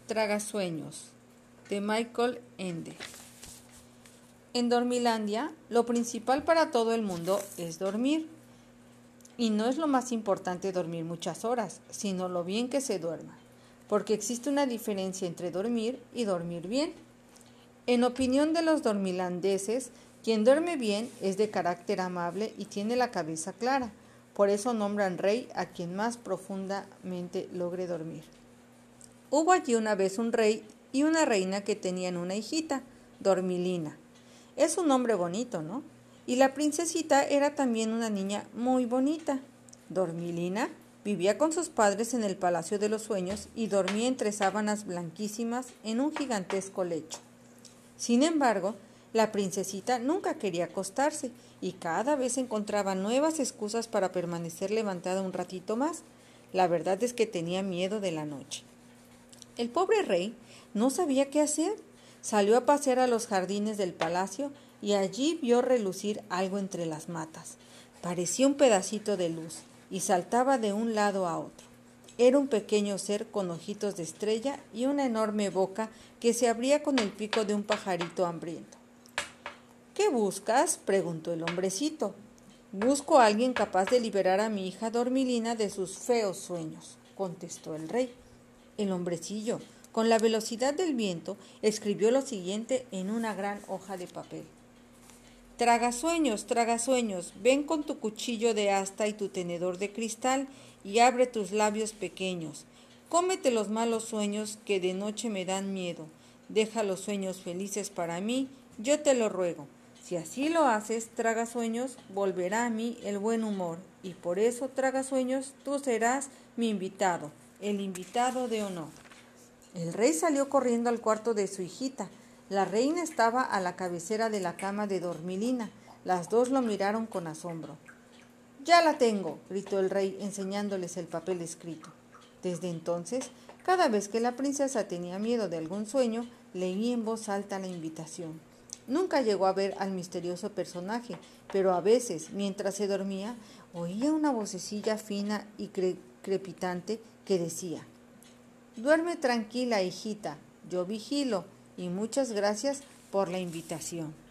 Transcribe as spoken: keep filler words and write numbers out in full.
Tragasueños, de Michael Ende. En Dormilandia, lo principal para todo el mundo es dormir. Y no es lo más importante dormir muchas horas, sino lo bien que se duerma, porque existe una diferencia entre dormir y dormir bien. En opinión de los dormilandeses, quien duerme bien es de carácter amable y tiene la cabeza clara. Por eso nombran rey a quien más profundamente logre dormir. Hubo allí una vez un rey y una reina que tenían una hijita, Dormilina. Es un nombre bonito, ¿no? Y la princesita era también una niña muy bonita. Dormilina vivía con sus padres en el Palacio de los Sueños y dormía entre sábanas blanquísimas en un gigantesco lecho. Sin embargo, la princesita nunca quería acostarse y cada vez encontraba nuevas excusas para permanecer levantada un ratito más. La verdad es que tenía miedo de la noche. El pobre rey no sabía qué hacer. Salió a pasear a los jardines del palacio y allí vio relucir algo entre las matas. Parecía un pedacito de luz y saltaba de un lado a otro. Era un pequeño ser con ojitos de estrella y una enorme boca que se abría con el pico de un pajarito hambriento. ¿Qué buscas?, preguntó el hombrecito. Busco a alguien capaz de liberar a mi hija Dormilina de sus feos sueños, contestó el rey. El hombrecillo, con la velocidad del viento, escribió lo siguiente en una gran hoja de papel. Tragasueños, tragasueños, ven con tu cuchillo de asta y tu tenedor de cristal y abre tus labios pequeños. Cómete los malos sueños que de noche me dan miedo. Deja los sueños felices para mí, yo te lo ruego. Si así lo haces, tragasueños, volverá a mí el buen humor, y por eso, tragasueños, tú serás mi invitado, el invitado de honor. El rey salió corriendo al cuarto de su hijita. La reina estaba a la cabecera de la cama de Dormilina. Las dos lo miraron con asombro. «Ya la tengo», gritó el rey, enseñándoles el papel escrito. Desde entonces, cada vez que la princesa tenía miedo de algún sueño, leía en voz alta la invitación. Nunca llegó a ver al misterioso personaje, pero a veces, mientras se dormía, oía una vocecilla fina y cre- crepitante que decía: «Duerme tranquila, hijita, yo vigilo, y muchas gracias por la invitación».